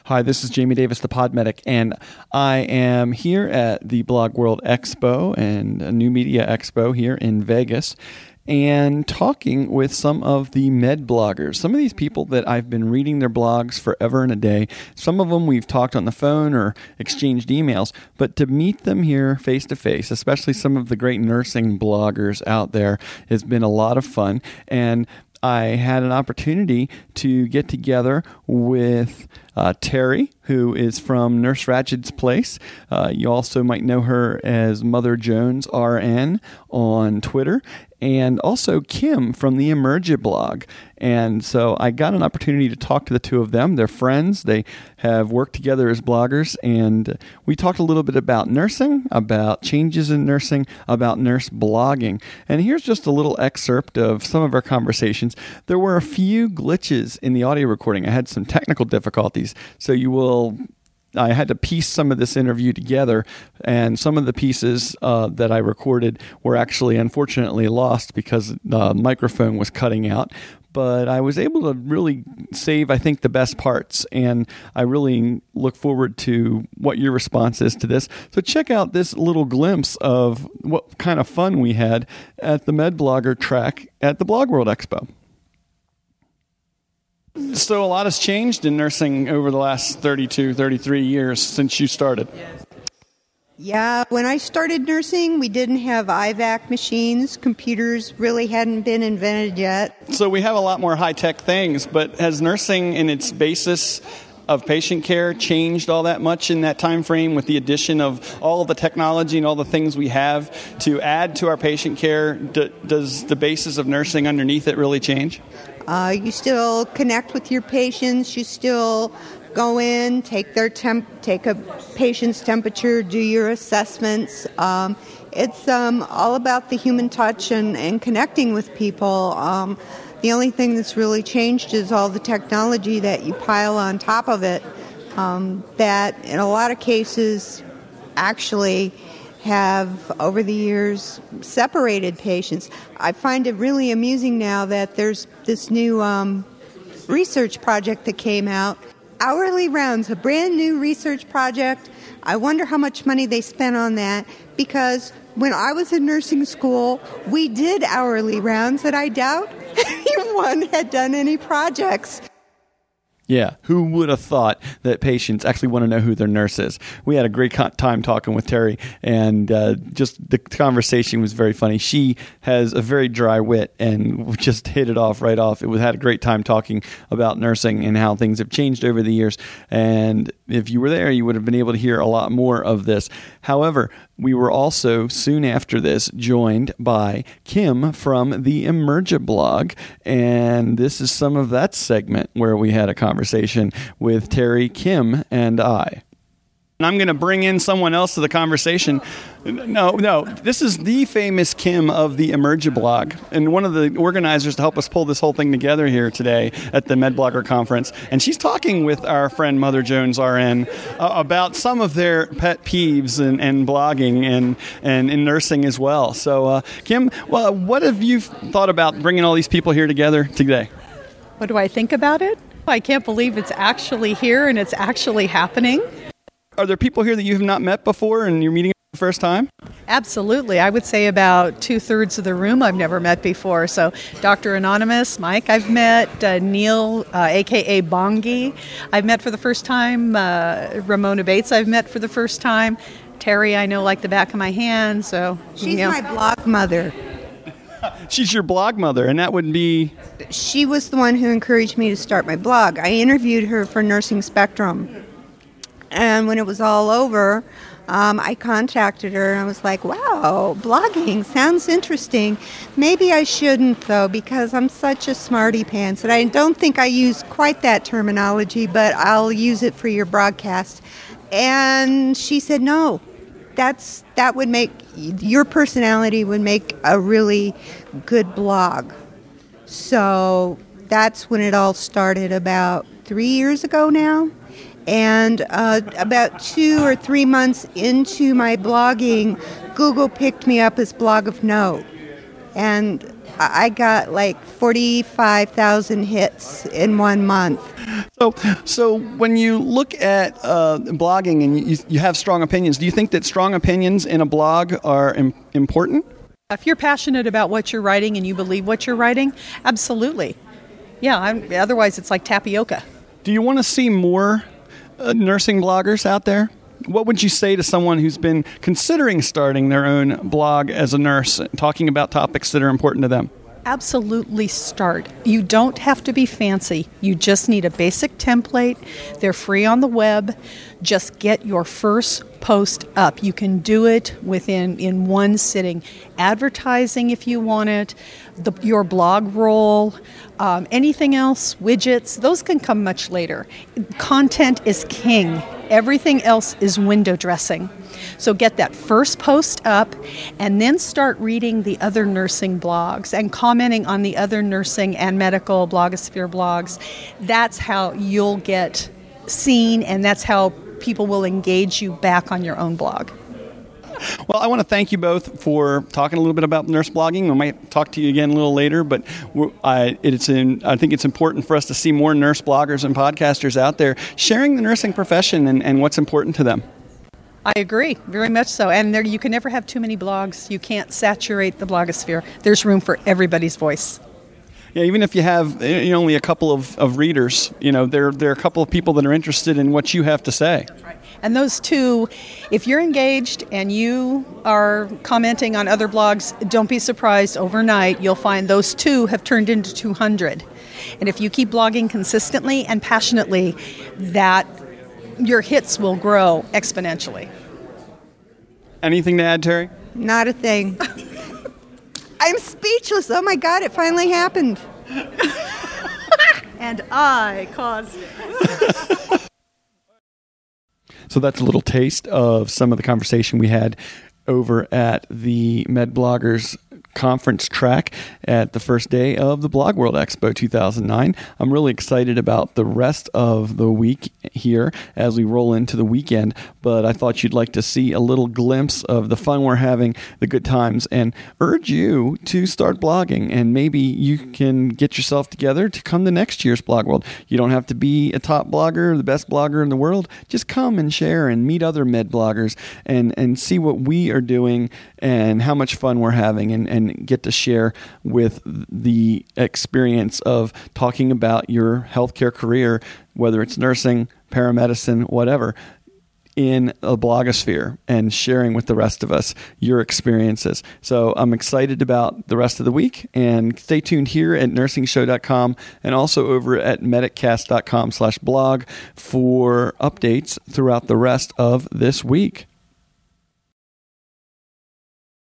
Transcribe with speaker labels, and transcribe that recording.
Speaker 1: Hi, this is Jamie Davis, the Podmedic, and I am here at the Blog World Expo and a New Media Expo here in Vegas, and talking with some of the med bloggers. Some of these people that I've been reading their blogs forever and a day. Some of them we've talked on the phone or exchanged emails, but to meet them here face to face, especially some of the great nursing bloggers out there, has been a lot of fun. And I had an opportunity to get together with Terry, who is from Nurse Ratched's Place. You also might know her as Mother Jones RN on Twitter, and also Kim from the Emerja blog. And so I got an opportunity to talk to the two of them. They're friends. They have worked together as bloggers, and we talked a little bit about nursing, about changes in nursing, about nurse blogging. And here's just a little excerpt of some of our conversations. There were a few glitches in the audio recording. I had some technical difficulties, so I had to piece some of this interview together, and some of the pieces that I recorded were actually unfortunately lost because the microphone was cutting out. But I was able to really save, I think, the best parts, and I really look forward to what your response is to this. So check out this little glimpse of what kind of fun we had at the Med Blogger track at the Blog World Expo. So a lot has changed in nursing over the last 32, 33 years since you started.
Speaker 2: Yeah, when I started nursing, we didn't have IVAC machines. Computers really hadn't been invented yet.
Speaker 1: So we have a lot more high-tech things, but has nursing in its basis of patient care changed all that much in that time frame with the addition of all of the technology and all the things we have to add to our patient care? Does the basis of nursing underneath it really change?
Speaker 2: You still connect with your patients. You still go in, take a patient's temperature, do your assessments. It's all about the human touch and connecting with people. The only thing that's really changed is all the technology that you pile on top of it, that in a lot of cases actually have, over the years, separated patients. I find it really amusing now that there's this new research project that came out. Hourly rounds, a brand new research project. I wonder how much money they spent on that, because when I was in nursing school, we did hourly rounds, and I doubt anyone had done any projects.
Speaker 1: Yeah, who would have thought that patients actually want to know who their nurse is? We had a great time talking with Terry, and just the conversation was very funny. She has a very dry wit and just hit it off right off. We had a great time talking about nursing and how things have changed over the years. And if you were there, you would have been able to hear a lot more of this. However, we were also, soon after this, joined by Kim from the Emerja blog, and this is some of that segment where we had a conversation with Terry, Kim, and I. And I'm going to bring in someone else to the conversation. No, this is the famous Kim of the Emerja blog, and one of the organizers to help us pull this whole thing together here today at the Med Blogger Conference. And she's talking with our friend Mother Jones RN about some of their pet peeves and blogging and in nursing as well. So, Kim, what have you thought about bringing all these people here together today?
Speaker 3: What do I think about it? I can't believe it's actually here and it's actually happening.
Speaker 1: Are there people here that you have not met before and you're meeting for the first time?
Speaker 3: Absolutely. I would say about 2/3 of the room I've never met before. So Dr. Anonymous, Mike I've met, Neil, a.k.a. Bongi, I've met for the first time. Ramona Bates I've met for the first time. Terry I know like the back of my hand. So
Speaker 2: She's my blog mother.
Speaker 1: She's your blog mother, and that would be...
Speaker 2: She was the one who encouraged me to start my blog. I interviewed her for Nursing Spectrum. And when it was all over, I contacted her and I was like, wow, blogging sounds interesting. Maybe I shouldn't, though, because I'm such a smarty pants. And I don't think I use quite that terminology, but I'll use it for your broadcast. And she said, no, that would make, your personality would make a really good blog. So that's when it all started about 3 years ago now. And about 2 or 3 months into my blogging, Google picked me up as Blog of Note. And I got like 45,000 hits in 1 month.
Speaker 1: So when you look at blogging and you have strong opinions, do you think that strong opinions in a blog are important?
Speaker 3: If you're passionate about what you're writing and you believe what you're writing, absolutely. Yeah, otherwise it's like tapioca.
Speaker 1: Do you want to see more nursing bloggers out there? What would you say to someone who's been considering starting their own blog as a nurse, talking about topics that are important to them?
Speaker 3: Absolutely start. You don't have to be fancy. You just need a basic template. They're free on the web. Just get your first post up. You can do it in one sitting. Advertising if you want it, your blog roll, anything else, widgets, those can come much later. Content is king. Everything else is window dressing. So get that first post up and then start reading the other nursing blogs and commenting on the other nursing and medical blogosphere blogs. That's how you'll get seen, and that's how people will engage you back on your own blog.
Speaker 1: Well, I want to thank you both for talking a little bit about nurse blogging. We might talk to you again a little later, but I think it's important for us to see more nurse bloggers and podcasters out there sharing the nursing profession and what's important to them.
Speaker 3: I agree, very much so. And you can never have too many blogs. You can't saturate the blogosphere. There's room for everybody's voice.
Speaker 1: Yeah, even if you have only a couple of readers, there are a couple of people that are interested in what you have to say.
Speaker 3: Right. And those two, if you're engaged and you are commenting on other blogs, don't be surprised overnight. You'll find those two have turned into 200. And if you keep blogging consistently and passionately, that your hits will grow exponentially.
Speaker 1: Anything to add, Terry?
Speaker 2: Not a thing. I'm speechless. Oh my God, it finally happened.
Speaker 3: And I caused it.
Speaker 1: So that's a little taste of some of the conversation we had over at the MedBloggers conference track at the first day of the Blog World Expo 2009. I'm really excited about the rest of the week here as we roll into the weekend, but I thought you'd like to see a little glimpse of the fun we're having, the good times, and urge you to start blogging, and maybe you can get yourself together to come to next year's Blog World. You don't have to be a top blogger, the best blogger in the world. Just come and share and meet other med bloggers and see what we are doing and how much fun we're having, and get to share with the experience of talking about your healthcare career, whether it's nursing, paramedicine, whatever, in a blogosphere, and sharing with the rest of us your experiences. So I'm excited about the rest of the week, and stay tuned here at NursingShow.com and also over at Mediccast.com/blog for updates throughout the rest of this week.